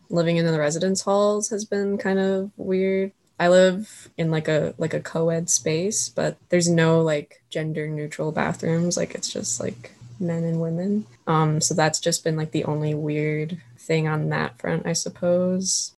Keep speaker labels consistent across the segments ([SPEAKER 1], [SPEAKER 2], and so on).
[SPEAKER 1] living in the residence halls has been kind of weird. I live in like a co-ed space, but there's no like gender neutral bathrooms. Like it's just like men and women. So that's just been like the only weird thing on that front, I suppose.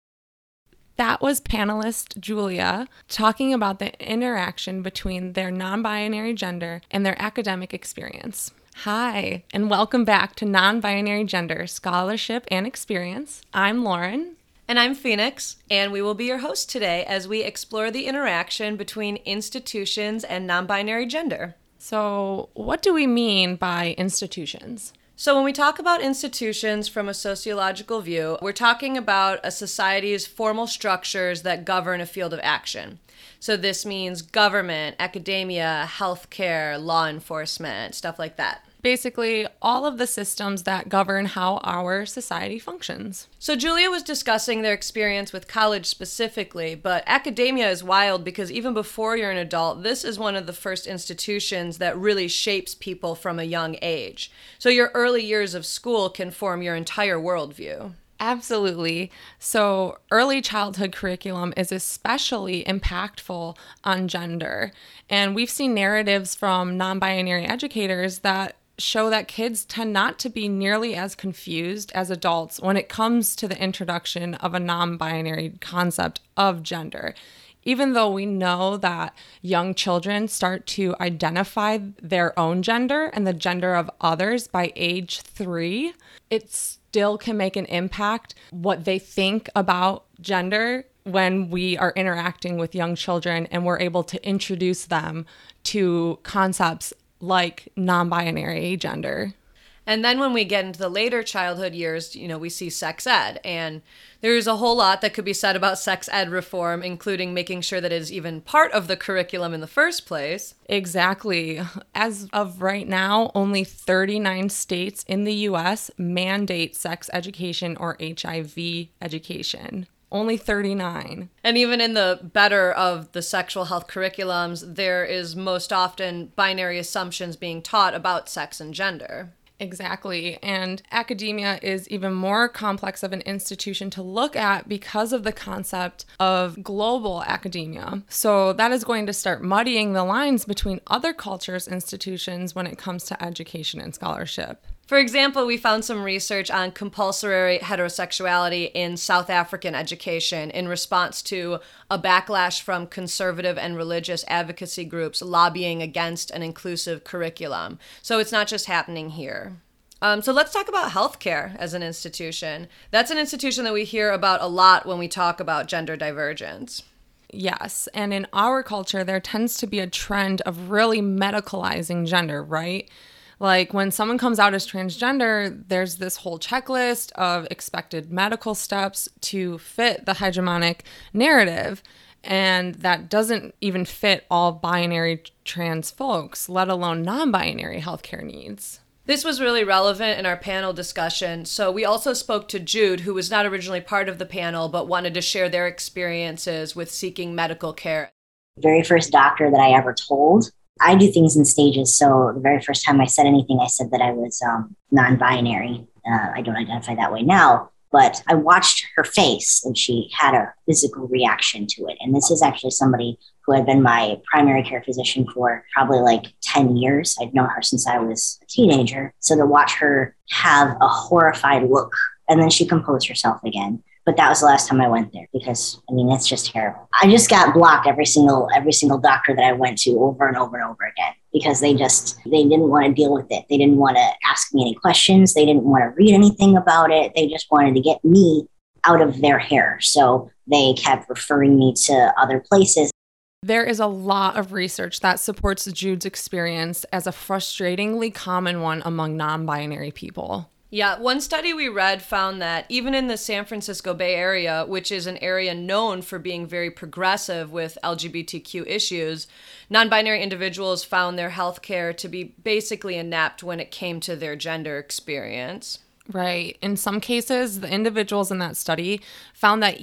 [SPEAKER 2] That was panelist Julia talking about the interaction between their non-binary gender and their academic experience. Hi, and welcome back to Non-Binary Gender Scholarship and Experience. I'm Lauren.
[SPEAKER 3] And I'm Phoenix, and we will be your host today as we explore the interaction between institutions and non-binary gender.
[SPEAKER 2] So, what do we mean by institutions?
[SPEAKER 3] So when we talk about institutions from a sociological view, we're talking about a society's formal structures that govern a field of action. So this means government, academia, healthcare, law enforcement, stuff like that.
[SPEAKER 2] Basically, all of the systems that govern how our society functions.
[SPEAKER 3] So Julia was discussing their experience with college specifically, but academia is wild because even before you're an adult, this is one of the first institutions that really shapes people from a young age. So your early years of school can form your entire worldview.
[SPEAKER 2] Absolutely. So early childhood curriculum is especially impactful on gender. And we've seen narratives from non-binary educators that show that kids tend not to be nearly as confused as adults when it comes to the introduction of a non-binary concept of gender. Even though we know that young children start to identify their own gender and the gender of others by age 3, it still can make an impact what they think about gender when we are interacting with young children and we're able to introduce them to concepts like non-binary gender.
[SPEAKER 3] And then when we get into the later childhood years, we see sex ed. And there's a whole lot that could be said about sex ed reform, including making sure that it is even part of the curriculum in the first place.
[SPEAKER 2] Exactly. As of right now, only 39 states in the U.S. mandate sex education or HIV education. Only 39.
[SPEAKER 3] And even in the better of the sexual health curriculums, there is most often binary assumptions being taught about sex and gender.
[SPEAKER 2] Exactly. And academia is even more complex of an institution to look at because of the concept of global academia. So that is going to start muddying the lines between other cultures' institutions when it comes to education and scholarship.
[SPEAKER 3] For example, we found some research on compulsory heterosexuality in South African education in response to a backlash from conservative and religious advocacy groups lobbying against an inclusive curriculum. So it's not just happening here. So let's talk about healthcare as an institution. That's an institution that we hear about a lot when we talk about gender divergence.
[SPEAKER 2] Yes, and in our culture, there tends to be a trend of really medicalizing gender, right? Like when someone comes out as transgender, there's this whole checklist of expected medical steps to fit the hegemonic narrative. And that doesn't even fit all binary trans folks, let alone non-binary healthcare needs.
[SPEAKER 3] This was really relevant in our panel discussion. So we also spoke to Jude, who was not originally part of the panel, but wanted to share their experiences with seeking medical care.
[SPEAKER 4] The very first doctor that I ever told, I do things in stages. So the very first time I said anything, I said that I was non-binary. I don't identify that way now, but I watched her face and she had a physical reaction to it. And this is actually somebody who had been my primary care physician for probably like 10 years. I'd known her since I was a teenager. So to watch her have a horrified look, and then she composed herself again. But that was the last time I went there because, it's just terrible. I just got blocked every single doctor that I went to over and over and over again because they didn't want to deal with it. They didn't want to ask me any questions. They didn't want to read anything about it. They just wanted to get me out of their hair. So they kept referring me to other places.
[SPEAKER 2] There is a lot of research that supports Jude's experience as a frustratingly common one among non-binary people.
[SPEAKER 3] Yeah, one study we read found that even in the San Francisco Bay Area, which is an area known for being very progressive with LGBTQ issues, non-binary individuals found their healthcare to be basically inept when it came to their gender experience.
[SPEAKER 2] Right. In some cases, the individuals in that study found that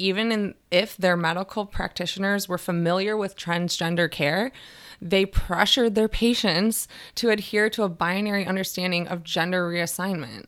[SPEAKER 2] if their medical practitioners were familiar with transgender care, they pressured their patients to adhere to a binary understanding of gender reassignment.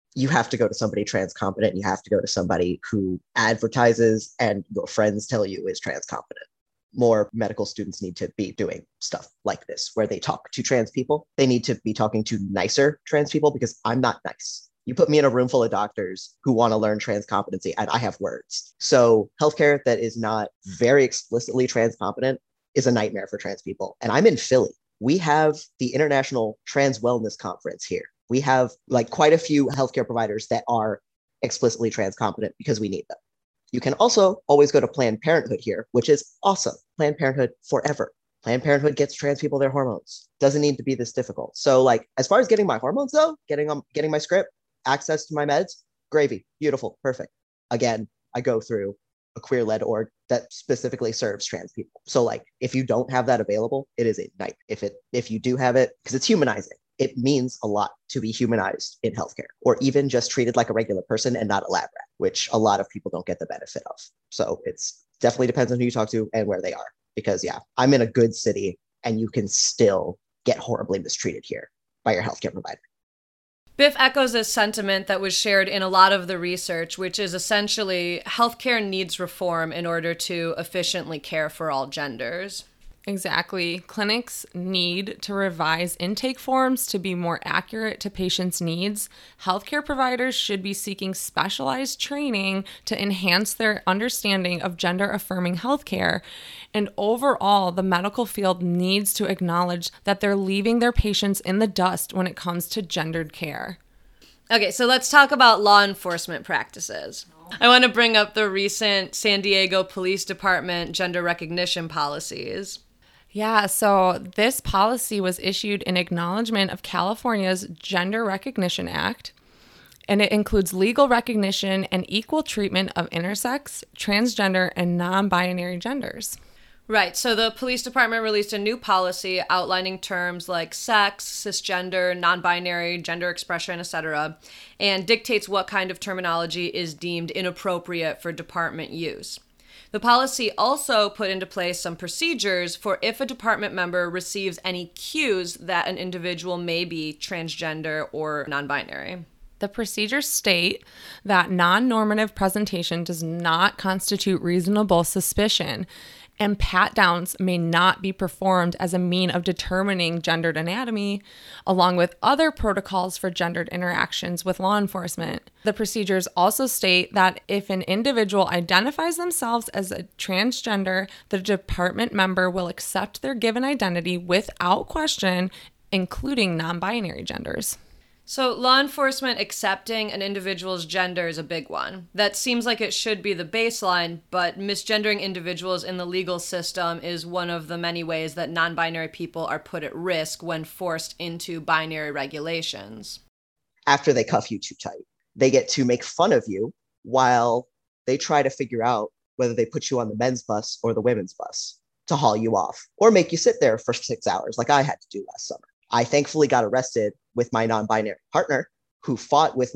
[SPEAKER 5] you have to go to somebody trans competent. You have to go to somebody who advertises and your friends tell you is trans competent. More medical students need to be doing stuff like this, where they talk to trans people. They need to be talking to nicer trans people, because I'm not nice. You put me in a room full of doctors who want to learn trans competency, and I have words. So healthcare that is not very explicitly trans competent is a nightmare for trans people. And I'm in Philly. We have the International Trans Wellness Conference here. We have like quite a few healthcare providers that are explicitly trans competent because we need them. You can also always go to Planned Parenthood here, which is awesome. Planned Parenthood forever. Planned Parenthood gets trans people their hormones. Doesn't need to be this difficult. So like, as far as getting my hormones though, getting my script, access to my meds, gravy, beautiful, perfect. Again, I go through a queer-led org that specifically serves trans people. So like, if you don't have that available, it is a nightmare. If you do have it, because it's humanizing. It means a lot to be humanized in healthcare, or even just treated like a regular person and not a lab rat, which a lot of people don't get the benefit of. So it's definitely depends on who you talk to and where they are. Because yeah, I'm in a good city and you can still get horribly mistreated here by your healthcare provider.
[SPEAKER 3] Biff echoes this sentiment that was shared in a lot of the research, which is essentially healthcare needs reform in order to efficiently care for all genders.
[SPEAKER 2] Exactly. Clinics need to revise intake forms to be more accurate to patients' needs. Healthcare providers should be seeking specialized training to enhance their understanding of gender-affirming healthcare. And overall, the medical field needs to acknowledge that they're leaving their patients in the dust when it comes to gendered care.
[SPEAKER 3] Okay, so let's talk about law enforcement practices. I want to bring up the recent San Diego Police Department gender recognition policies.
[SPEAKER 2] Yeah, so this policy was issued in acknowledgement of California's Gender Recognition Act, and it includes legal recognition and equal treatment of intersex, transgender, and non-binary genders.
[SPEAKER 3] Right, so the police department released a new policy outlining terms like sex, cisgender, non-binary, gender expression, etc., and dictates what kind of terminology is deemed inappropriate for department use. The policy also put into place some procedures for if a department member receives any cues that an individual may be transgender or non-binary.
[SPEAKER 2] The procedures state that non-normative presentation does not constitute reasonable suspicion, and pat-downs may not be performed as a mean of determining gendered anatomy, along with other protocols for gendered interactions with law enforcement. The procedures also state that if an individual identifies themselves as a transgender, the department member will accept their given identity without question, including non-binary genders.
[SPEAKER 3] So law enforcement accepting an individual's gender is a big one. That seems like it should be the baseline, but misgendering individuals in the legal system is one of the many ways that non-binary people are put at risk when forced into binary regulations.
[SPEAKER 5] After they cuff you too tight, they get to make fun of you while they try to figure out whether they put you on the men's bus or the women's bus to haul you off, or make you sit there for 6 hours like I had to do last summer. I thankfully got arrested with my non-binary partner who fought with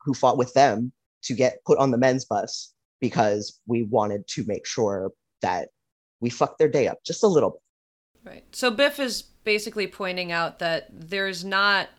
[SPEAKER 5] them to get put on the men's bus because we wanted to make sure that we fucked their day up just a little bit.
[SPEAKER 3] Right. So Biff is basically pointing out that there's not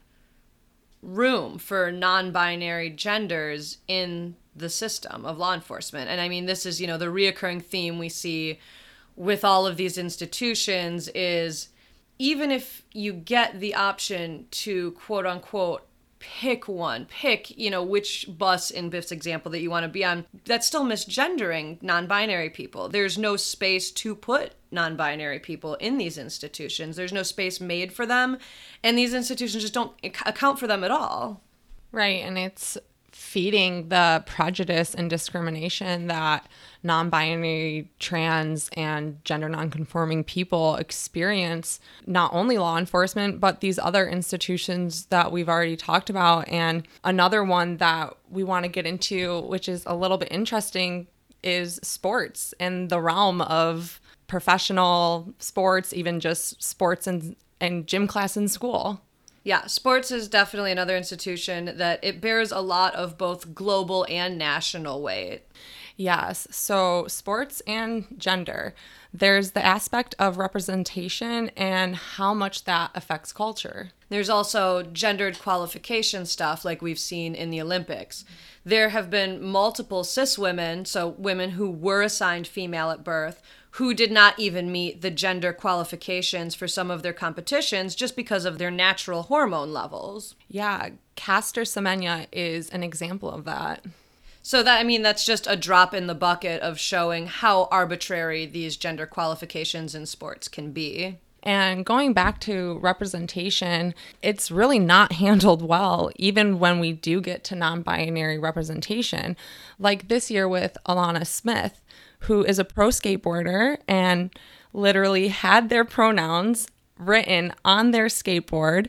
[SPEAKER 3] room for non-binary genders in the system of law enforcement. And I mean, this is, the reoccurring theme we see with all of these institutions is even if you get the option to quote unquote pick which bus in Biff's example that you want to be on, that's still misgendering non-binary people. There's no space to put non-binary people in these institutions. There's no space made for them, and these institutions just don't account for them at all.
[SPEAKER 2] Right, and it's feeding the prejudice and discrimination that non-binary, trans, and gender non-conforming people experience, not only law enforcement, but these other institutions that we've already talked about. And another one that we want to get into, which is a little bit interesting, is sports and the realm of professional sports, even just sports and gym class in school.
[SPEAKER 3] Yeah, sports is definitely another institution that it bears a lot of both global and national weight.
[SPEAKER 2] Yes, so sports and gender. There's the aspect of representation and how much that affects culture.
[SPEAKER 3] There's also gendered qualification stuff like we've seen in the Olympics. There have been multiple cis women, so women who were assigned female at birth, who did not even meet the gender qualifications for some of their competitions just because of their natural hormone levels.
[SPEAKER 2] Yeah, Caster Semenya is an example of that.
[SPEAKER 3] So that's just a drop in the bucket of showing how arbitrary these gender qualifications in sports can be.
[SPEAKER 2] And going back to representation, it's really not handled well, even when we do get to non-binary representation. Like this year with Alana Smith, who is a pro skateboarder and literally had their pronouns written on their skateboard,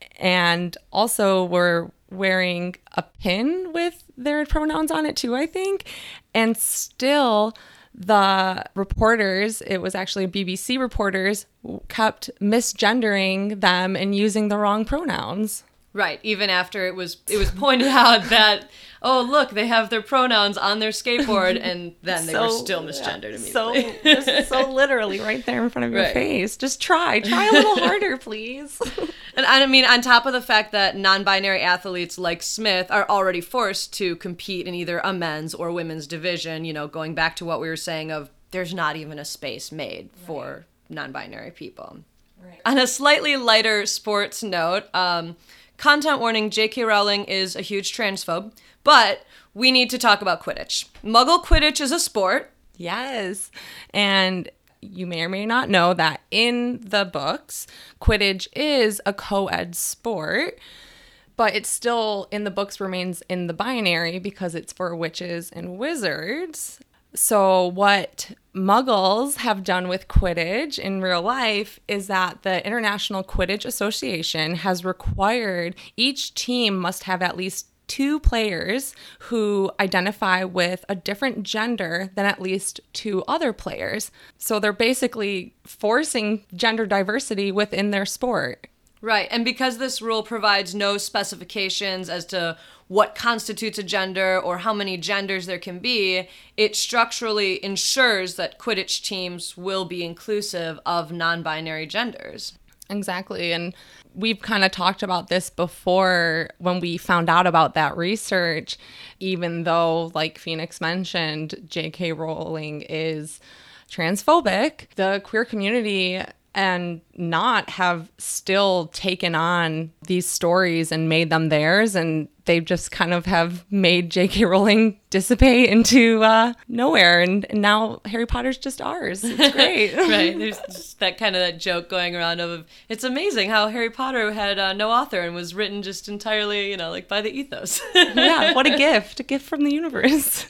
[SPEAKER 2] and also were wearing a pin with their pronouns on it too, I think. And still the reporters, it was actually BBC reporters, kept misgendering them and using the wrong pronouns.
[SPEAKER 3] Right, even after it was pointed out that, oh, look, they have their pronouns on their skateboard, and then they were still misgendered immediately.
[SPEAKER 2] So literally right there in front of your face. Just try a little harder, please.
[SPEAKER 3] And I mean, on top of the fact that non-binary athletes like Smith are already forced to compete in either a men's or women's division, going back to what we were saying of there's not even a space made for non-binary people. Right. On a slightly lighter sports note, content warning, J.K. Rowling is a huge transphobe, but we need to talk about Quidditch. Muggle Quidditch is a sport.
[SPEAKER 2] Yes. And you may or may not know that in the books, Quidditch is a co-ed sport, but it still, in the books, remains in the binary because it's for witches and wizards. So what Muggles have done with Quidditch in real life is that the International Quidditch Association has required each team must have at least 2 players who identify with a different gender than at least 2 other players. So they're basically forcing gender diversity within their sport.
[SPEAKER 3] Right, and because this rule provides no specifications as to what constitutes a gender or how many genders there can be, it structurally ensures that Quidditch teams will be inclusive of non-binary genders.
[SPEAKER 2] Exactly, and we've kind of talked about this before when we found out about that research, even though, like Phoenix mentioned, J.K. Rowling is transphobic. The queer community and not have still taken on these stories and made them theirs, and they just kind of have made J.K. Rowling dissipate into nowhere, and now Harry Potter's just ours. It's great.
[SPEAKER 3] Right, there's just that kind of that joke going around of it's amazing how Harry Potter had no author and was written just entirely, by the ethos.
[SPEAKER 2] Yeah, what a gift from the universe.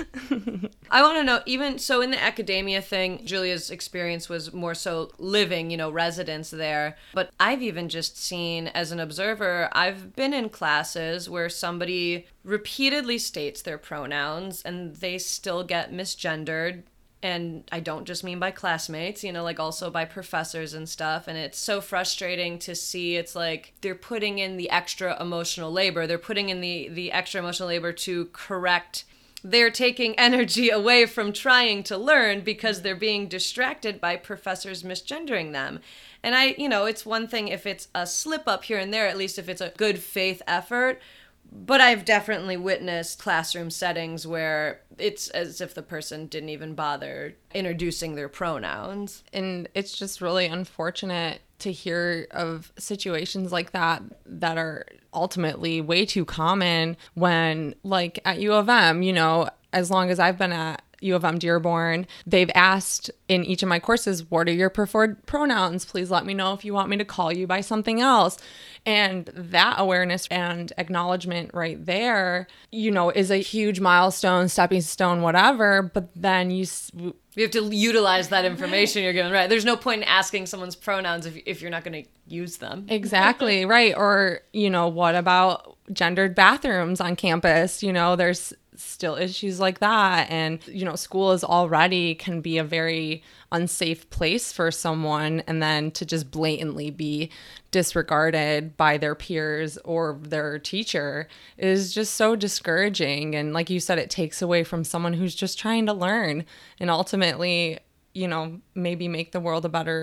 [SPEAKER 3] I want to know, even so in the academia thing, Julia's experience was more so living, residence there. But I've even just seen, as an observer, I've been in classes where somebody repeatedly states their pronouns and they still get misgendered. And I don't just mean by classmates, also by professors and stuff. And it's so frustrating to see. It's like they're putting in the extra emotional labor. They're putting in the extra emotional labor to correct. They're taking energy away from trying to learn because they're being distracted by professors misgendering them. And it's one thing if it's a slip up here and there, at least if it's a good faith effort. But I've definitely witnessed classroom settings where it's as if the person didn't even bother introducing their pronouns.
[SPEAKER 2] And it's just really unfortunate to hear of situations like that are ultimately way too common when, like at U of M, as long as I've been at U of M Dearborn, they've asked in each of my courses, what are your preferred pronouns? Please let me know if you want me to call you by something else. And that awareness and acknowledgement right there, is a huge milestone, stepping stone, whatever. But then you
[SPEAKER 3] have to utilize that information you're given, right? There's no point in asking someone's pronouns if you're not going to use them.
[SPEAKER 2] Exactly, right. Or, what about gendered bathrooms on campus? There's still issues like that. And, school is already can be a very unsafe place for someone, and then to just blatantly be disregarded by their peers or their teacher is just so discouraging. And like you said, it takes away from someone who's just trying to learn and ultimately, maybe make the world a better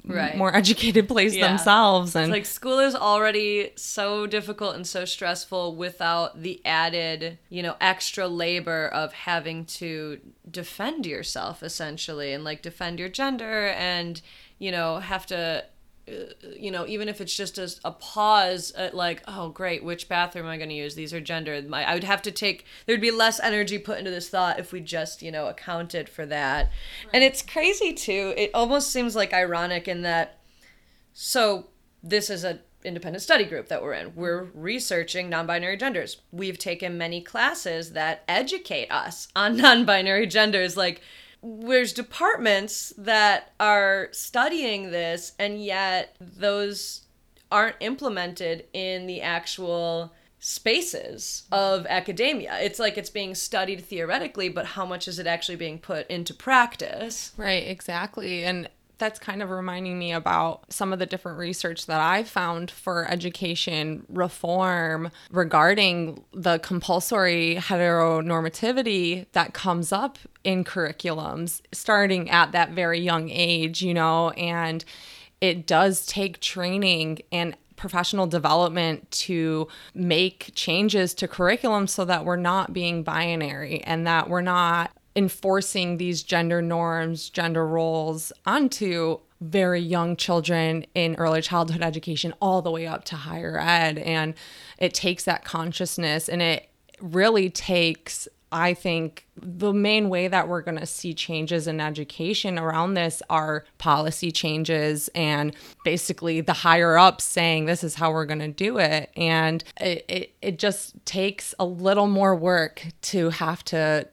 [SPEAKER 2] more educated place themselves. And
[SPEAKER 3] it's like school is already so difficult and so stressful without the added, extra labor of having to defend yourself essentially, and like defend your gender, and, have to, even if it's just a pause at like, oh, great, which bathroom am I going to use? These are gendered. I would have to there'd be less energy put into this thought if we just, accounted for that. Right. And it's crazy too. It almost seems like ironic in that, so this is an independent study group that we're in. We're researching non-binary genders. We've taken many classes that educate us on non-binary genders. Like, there's departments that are studying this, and yet those aren't implemented in the actual spaces of academia. It's like it's being studied theoretically, but how much is it actually being put into practice?
[SPEAKER 2] Right, exactly. And that's kind of reminding me about some of the different research that I've found for education reform regarding the compulsory heteronormativity that comes up in curriculums starting at that very young age, and it does take training and professional development to make changes to curriculum so that we're not being binary and that we're not enforcing these gender norms, gender roles onto very young children in early childhood education all the way up to higher ed. And it takes that consciousness, and it really takes, I think, the main way that we're going to see changes in education around this are policy changes, and basically the higher ups saying this is how we're going to do it. And it just takes a little more work to have to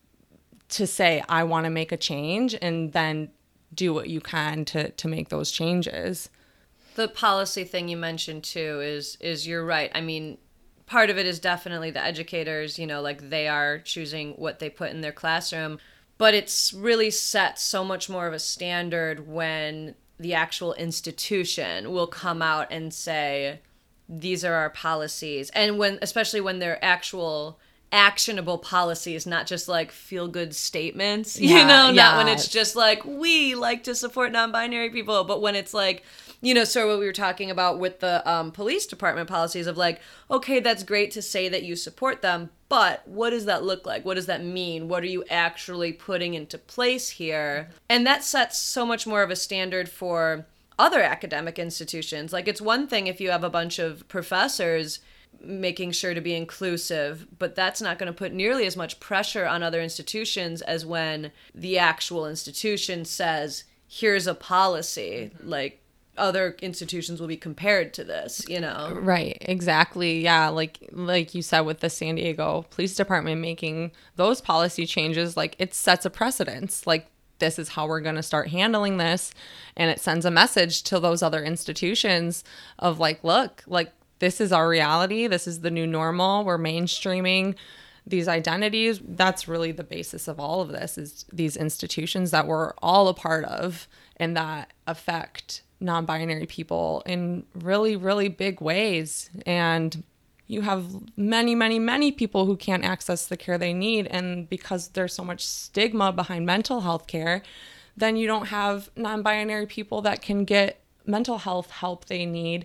[SPEAKER 2] say, I want to make a change, and then do what you can to make those changes.
[SPEAKER 3] The policy thing you mentioned too is you're right. I mean, part of it is definitely the educators, like they are choosing what they put in their classroom, but it's really set so much more of a standard when the actual institution will come out and say, these are our policies. And especially when they're actual actionable policies, not just like feel good statements, not when it's just like, we like to support non-binary people, but when it's like, sort of what we were talking about with the police department policies of like, okay, that's great to say that you support them, but what does that look like? What does that mean? What are you actually putting into place here? And that sets so much more of a standard for other academic institutions. Like, it's one thing if you have a bunch of professors making sure to be inclusive, but that's not going to put nearly as much pressure on other institutions as when the actual institution says, here's a policy, like other institutions will be compared to this,
[SPEAKER 2] Right, exactly. Yeah, like you said with the San Diego Police Department making those policy changes, like it sets a precedence. Like, this is how we're going to start handling this, and it sends a message to those other institutions of like, look, like, this is our reality. This is the new normal. We're mainstreaming these identities. That's really the basis of all of this, is these institutions that we're all a part of and that affect non-binary people in really, really big ways. And you have many, many, many people who can't access the care they need. And because there's so much stigma behind mental health care, then you don't have non-binary people that can get mental health help they need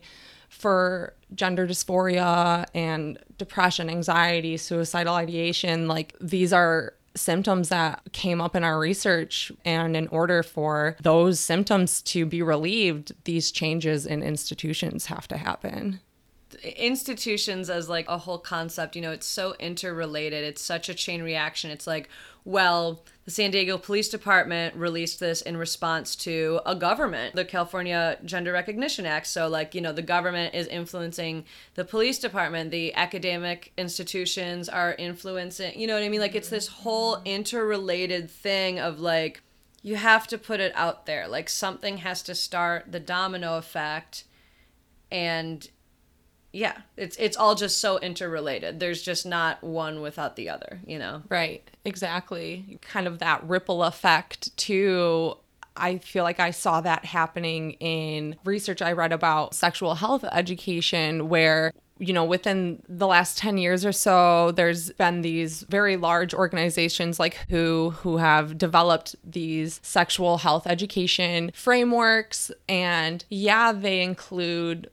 [SPEAKER 2] for gender dysphoria and depression, anxiety, suicidal ideation. Like, these are symptoms that came up in our research, and in order for those symptoms to be relieved, these changes in institutions have to happen.
[SPEAKER 3] Institutions as like a whole concept, it's so interrelated. It's such a chain reaction. It's like, well, the San Diego Police Department released this in response to a government, the California Gender Recognition Act. So like, the government is influencing the police department. The academic institutions are influencing, you know what I mean? Like, it's this whole interrelated thing of like, you have to put it out there. Like, something has to start the domino effect. And yeah, it's all just so interrelated. There's just not one without the other,
[SPEAKER 2] Right, exactly. Kind of that ripple effect too. I feel like I saw that happening in research I read about sexual health education, where within the last 10 years or so, there's been these very large organizations like WHO who have developed these sexual health education frameworks. And yeah, they include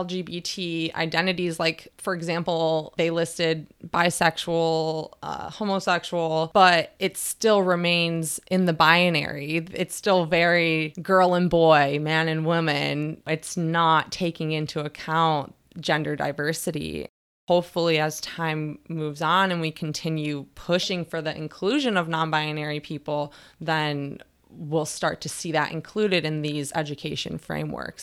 [SPEAKER 2] LGBT identities. Like, for example, they listed bisexual, homosexual, but it still remains in the binary. It's still very girl and boy, man and woman. It's not taking into account gender diversity. Hopefully, as time moves on and we continue pushing for the inclusion of non-binary people, then we'll start to see that included in these education frameworks.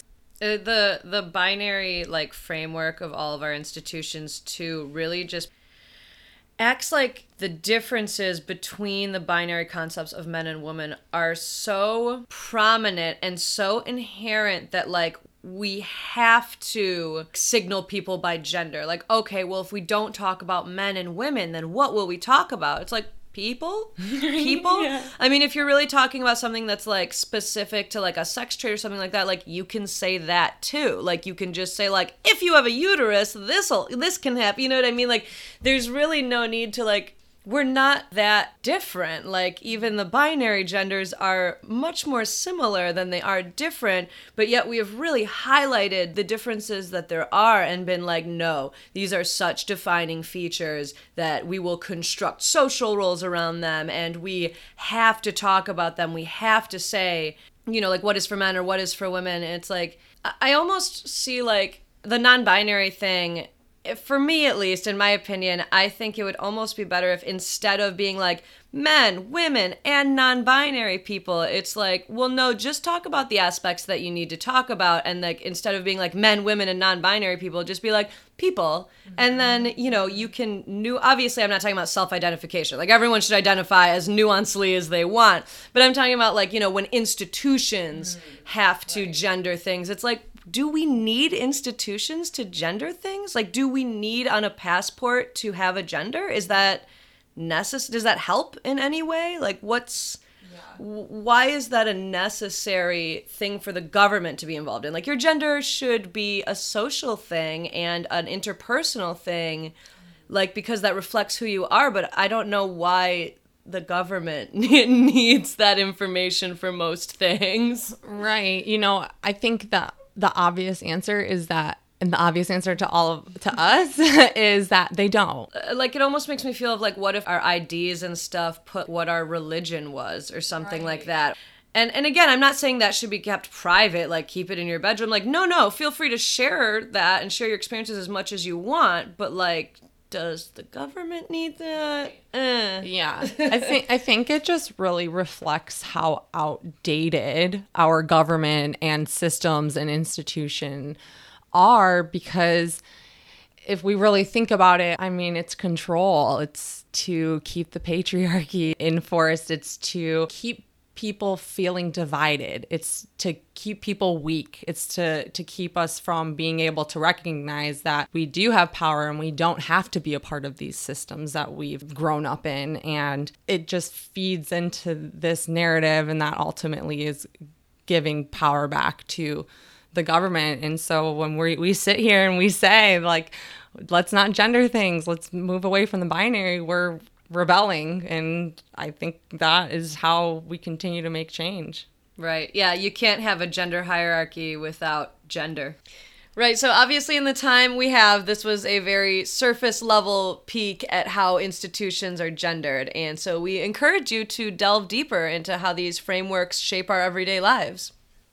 [SPEAKER 3] The binary framework of all of our institutions too really just acts like the differences between the binary concepts of men and women are so prominent and so inherent that we have to signal people by gender. Okay, well, if we don't talk about men and women, then what will we talk about? It's people? Yeah. I mean, if you're really talking about something that's specific to a sex trait or something like that, you can say that too. You can just say if you have a uterus, this can happen. You know what I mean? There's really no need to we're not that different. Even the binary genders are much more similar than they are different, but yet we have really highlighted the differences that there are and been no, these are such defining features that we will construct social roles around them, and we have to talk about them. We have to say, what is for men or what is for women. And it's I almost see the non-binary thing. For me, at least, in my opinion, I think it would almost be better if instead of being men, women, and non-binary people, it's well, no, just talk about the aspects that you need to talk about. And instead of being men, women, and non-binary people, just be people. Mm-hmm. And then, you can obviously I'm not talking about self-identification. Everyone should identify as nuancedly as they want. But I'm talking about when institutions have to gender things, it's do we need institutions to gender things? Do we need on a passport to have a gender? Is that necessary? Does that help in any way? Why is that a necessary thing for the government to be involved in? Your gender should be a social thing and an interpersonal thing, because that reflects who you are. But I don't know why the government needs that information for most things.
[SPEAKER 2] Right. I think that the obvious answer is that, and the obvious answer to us is that they don't.
[SPEAKER 3] It almost makes me feel of what if our IDs and stuff put what our religion was or something like that. And again, I'm not saying that should be kept private, keep it in your bedroom. No, feel free to share that and share your experiences as much as you want, but does the government need that?
[SPEAKER 2] Yeah. I think it just really reflects how outdated our government and systems and institution are, because if we really think about it, I mean, it's control. It's to keep the patriarchy enforced. It's to keep people feeling divided. It's to keep people weak. It's to keep us from being able to recognize that we do have power and we don't have to be a part of these systems that we've grown up in. And it just feeds into this narrative, and that ultimately is giving power back to the government. And so when we sit here and we say, let's not gender things, let's move away from the binary, we're rebelling. And I think that is how we continue to make change.
[SPEAKER 3] Right. Yeah, you can't have a gender hierarchy without gender. Right. So obviously in the time we have, this was a very surface level peek at how institutions are gendered. And so we encourage you to delve deeper into how these frameworks shape our everyday lives.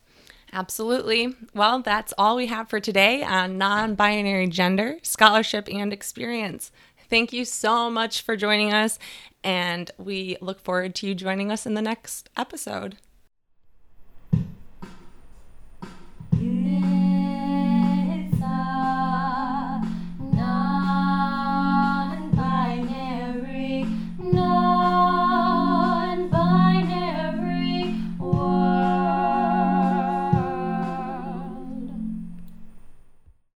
[SPEAKER 2] Absolutely. Well, that's all we have for today on non-binary gender, scholarship, and experience. Thank you so much for joining us, and we look forward to you joining us in the next episode.